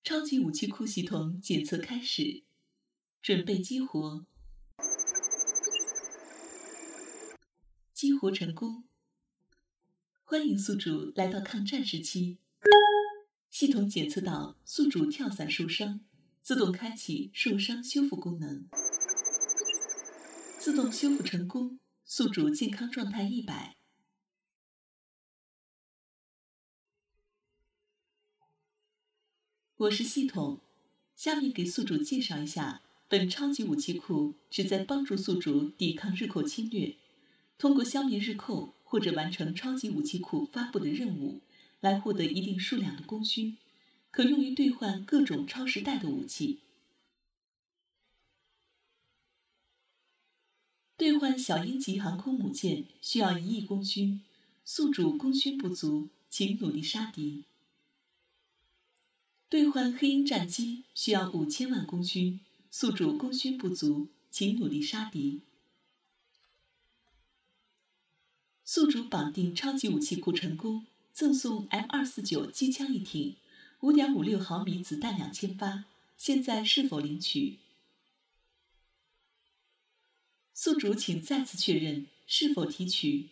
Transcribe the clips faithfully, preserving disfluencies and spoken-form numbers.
超级武器库系统检测开始，准备激活。激活成功。欢迎宿主来到抗战时期。系统检测到宿主跳伞受伤，自动开启受伤修复功能。自动修复成功，宿主健康状态一百。我是系统，下面给宿主介绍一下，本超级武器库旨在帮助宿主抵抗日寇侵略，通过消灭日寇或者完成超级武器库发布的任务，来获得一定数量的功勋，可用于兑换各种超时代的武器。兑换小鹰级航空母舰需要一亿功勋，宿主功勋不足，请努力杀敌。兑换黑鹰战机需要五千万功勋，宿主功勋不足，请努力杀敌。宿主绑定超级武器库成功，赠送 M 二四九 机枪一挺， 五点五六毫米子弹两千发，现在是否领取？宿主请再次确认是否提取。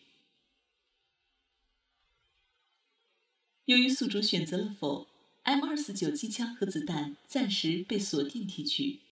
由于宿主选择了否， M 二四九 机枪和子弹暂时被锁定提取。